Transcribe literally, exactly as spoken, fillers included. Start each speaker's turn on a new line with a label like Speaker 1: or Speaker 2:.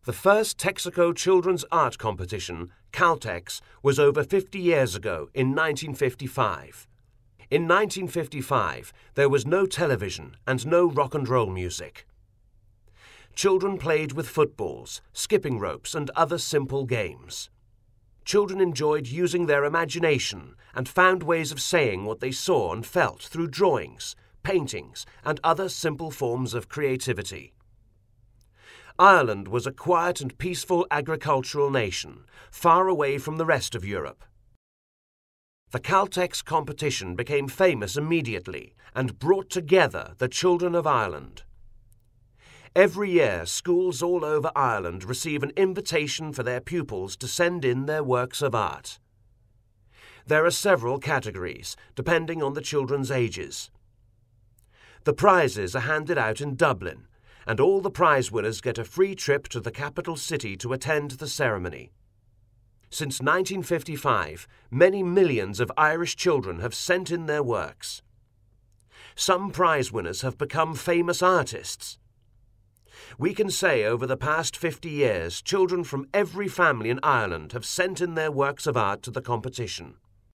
Speaker 1: The first Texaco Children's Art Competition, Caltex, was over fifty years ago in nineteen fifty-five. In nineteen fifty-five, there was no television and no rock and roll music. Children played with footballs, skipping ropes, and other simple games. Children enjoyed using their imagination and found ways of saying what they saw and felt through drawings, paintings, and other simple forms of creativity. Ireland was a quiet and peaceful agricultural nation, far away from the rest of Europe. The Caltex competition became famous immediately and brought together the children of Ireland. Every year, schools all over Ireland receive an invitation for their pupils to send in their works of art. There are several categories, depending on the children's ages. The prizes are handed out in Dublin, and all the prize winners get a free trip to the capital city to attend the ceremony. Since nineteen fifty-five, many millions of Irish children have sent in their works. Some prize winners have become famous artists. We can say over the past fifty years, children from every family in Ireland have sent in their works of art to the competition.